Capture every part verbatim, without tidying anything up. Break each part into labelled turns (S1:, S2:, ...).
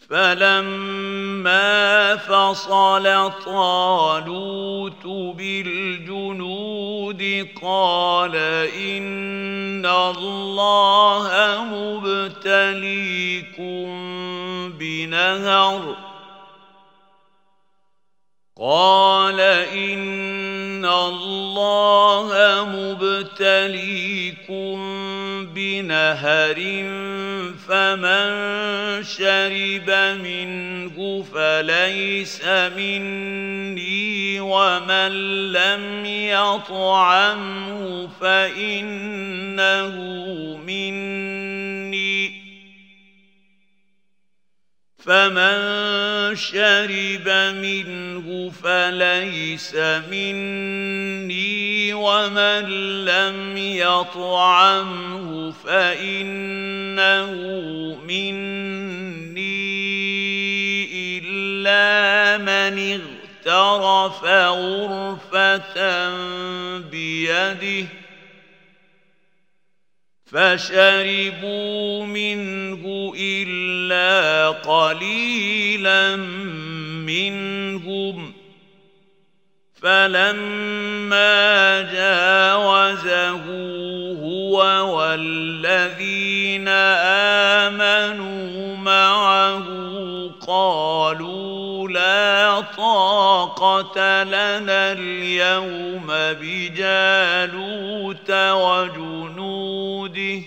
S1: فلما فصل طالوت بالجنود قال إن الله مبتليكم بنهر قال إن الله مبتليكم بنهر فمن شرب منه فليس مني ومن لم يطعمه فإنه مني فمن شرب منه فليس مني ومن لم يطعمه فإنه مني إلا من اغترف غرفة بيده فشربوا منه إلا قليلا منهم فلما جاوزه هو والذين آمنوا معه قالوا لا طاقة لنا اليوم بجالوت وجنوده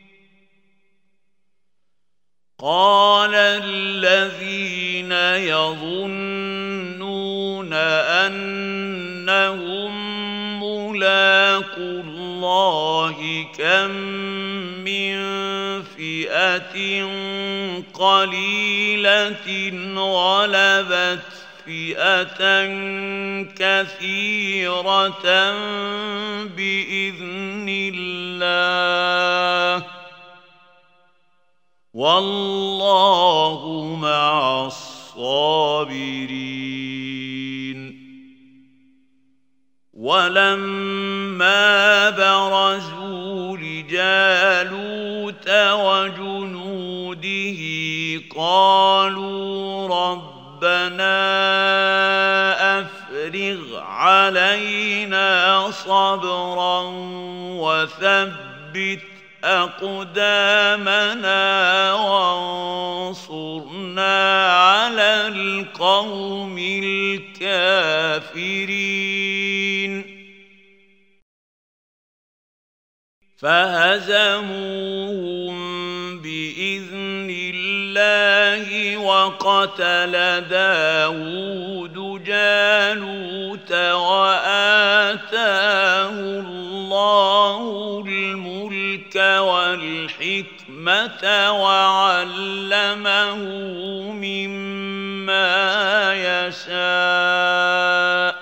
S1: قال الذين يظنون أنهم ملاقو الله كم من فئة قليلة غلبت فئة كثيرة بإذن الله والله مع الصابرين ولما برزوا لجالوت وجنوده قالوا ربنا أفرغ علينا صبرا وثبت أقدامنا وانصرنا على القوم الكافرين فهزموهم بإذن الله وقتل داود جالوت وآتاه الله الملك والحكمة وعلمه مما يشاء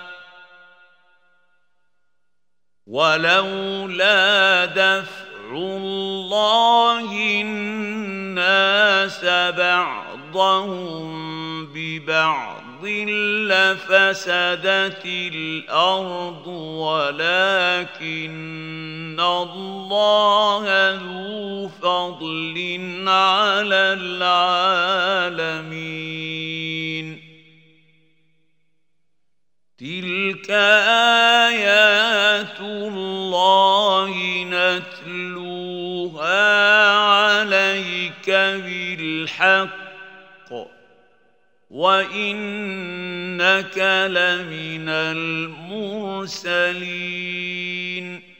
S1: ولولا دفع الله الناس بعضهم ببعض لفسدت الأرض ولكن الله ذو فضل على العالمين تلك آيات الله نتلوها عليك بالحق وإنك لمن المرسلين